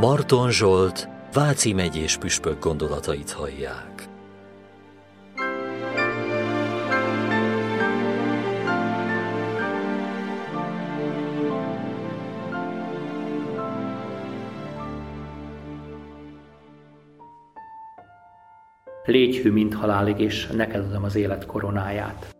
Marton Zsolt, Váci megyés püspök gondolatait hallják. Légy hű, mint halálig, és neked adom az élet koronáját.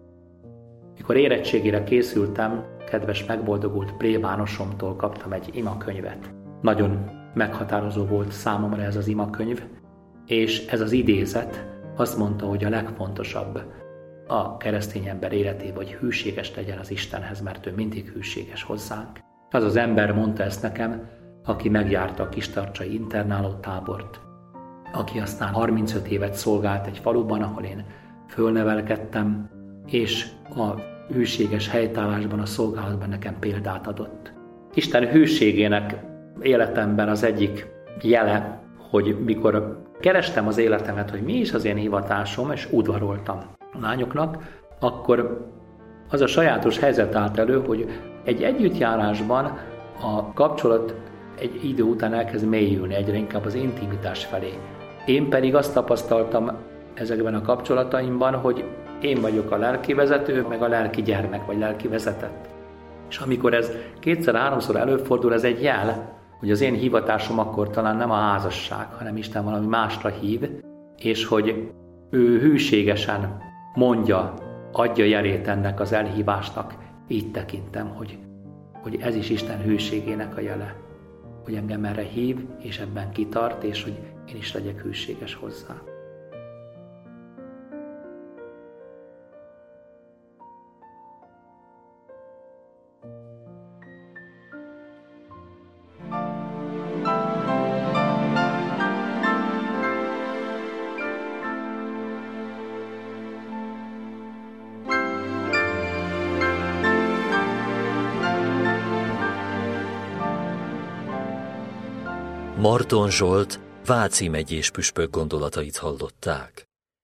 Mikor érettségére készültem, kedves megboldogult plébánosomtól kaptam egy imakönyvet. Nagyon meghatározó volt számomra ez az imakönyv, és ez az idézet azt mondta, hogy a legfontosabb a keresztény ember életében, hogy hűséges legyen az Istenhez, mert ő mindig hűséges hozzánk. Az az ember mondta ezt nekem, aki megjárta a kistarcsai internálótábort, aki aztán 35 évet szolgált egy faluban, ahol én fölnevelkedtem, és a hűséges helytállásban, a szolgálatban nekem példát adott. Isten hűségének életemben az egyik jele, hogy mikor kerestem az életemet, hogy mi is az én hivatásom, és udvaroltam a lányoknak, akkor az a sajátos helyzet állt elő, hogy egy együttjárásban a kapcsolat egy idő után elkezd mélyülni, egyre inkább az intimitás felé. Én pedig azt tapasztaltam ezekben a kapcsolataimban, hogy én vagyok a lelki vezető, meg a lelki gyermek, vagy lelki vezetett. És amikor ez kétszer-háromszor előfordul, ez egy jel, hogy az én hivatásom akkor talán nem a házasság, hanem Isten valami másra hív, és hogy ő hűségesen mondja, adja jelét ennek az elhívásnak. Így tekintem, hogy ez is Isten hűségének a jele. Hogy engem erre hív, és ebben kitart, és hogy én is legyek hűséges hozzá. Marton Zsolt, Váci megyés püspök gondolatait hallották.